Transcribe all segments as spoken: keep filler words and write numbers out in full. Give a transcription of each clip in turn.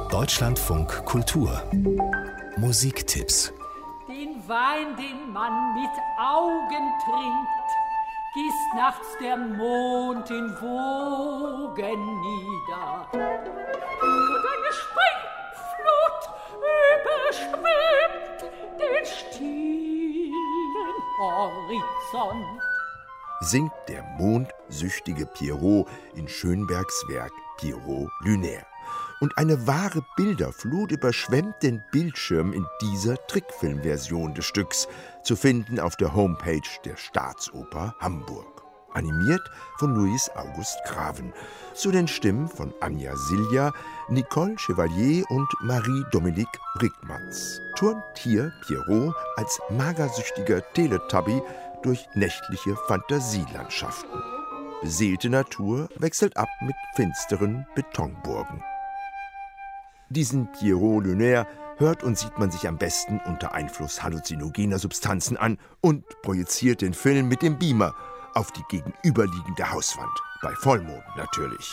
Deutschlandfunk Kultur Musiktipps. Den Wein, den man mit Augen trinkt, gießt nachts der Mond in Wogen nieder. Und eine Springflut überschwemmt den stillen Horizont. Singt der mondsüchtige Pierrot in Schönbergs Werk Pierrot Lunaire. Und eine wahre Bilderflut überschwemmt den Bildschirm in dieser Trickfilmversion des Stücks, zu finden auf der Homepage der Staatsoper Hamburg. Animiert von Louis August Graven. Zu den Stimmen von Anja Silja, Nicole Chevalier und Marie-Dominique Rickmanns. Turnt hier Pierrot als magersüchtiger Teletubby durch nächtliche Fantasielandschaften. Beseelte Natur wechselt ab mit finsteren Betonburgen. Diesen Pierrot Lunaire hört und sieht man sich am besten unter Einfluss halluzinogener Substanzen an und projiziert den Film mit dem Beamer auf die gegenüberliegende Hauswand. Bei Vollmond natürlich.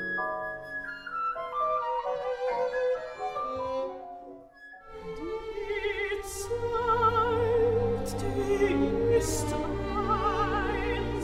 Die Zeit, die ist ein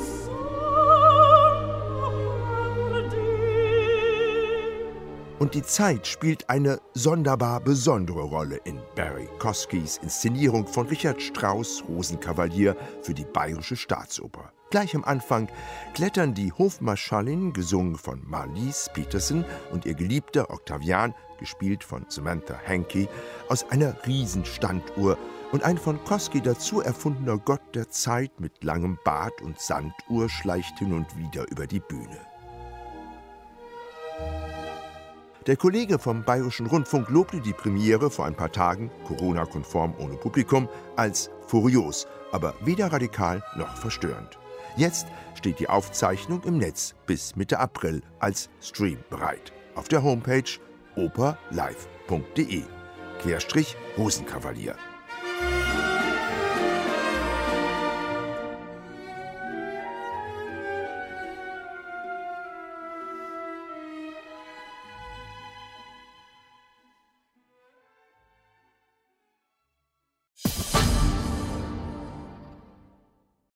Sommerding. Und die Zeit spielt eine sonderbar besondere Rolle in Barry Koskys Inszenierung von Richard Strauss' Rosenkavalier für die Bayerische Staatsoper. Gleich am Anfang klettern die Hofmarschallin, gesungen von Marlise Peterson, und ihr Geliebter Octavian, gespielt von Samantha Hankey, aus einer Riesenstanduhr und ein von Kosky dazu erfundener Gott der Zeit mit langem Bart und Sanduhr schleicht hin und wieder über die Bühne. Der Kollege vom Bayerischen Rundfunk lobte die Premiere vor ein paar Tagen, Corona-konform ohne Publikum, als furios, aber weder radikal noch verstörend. Jetzt steht die Aufzeichnung im Netz bis Mitte April als Stream bereit. Auf der Homepage operlive punkt de Querstrich Rosenkavalier.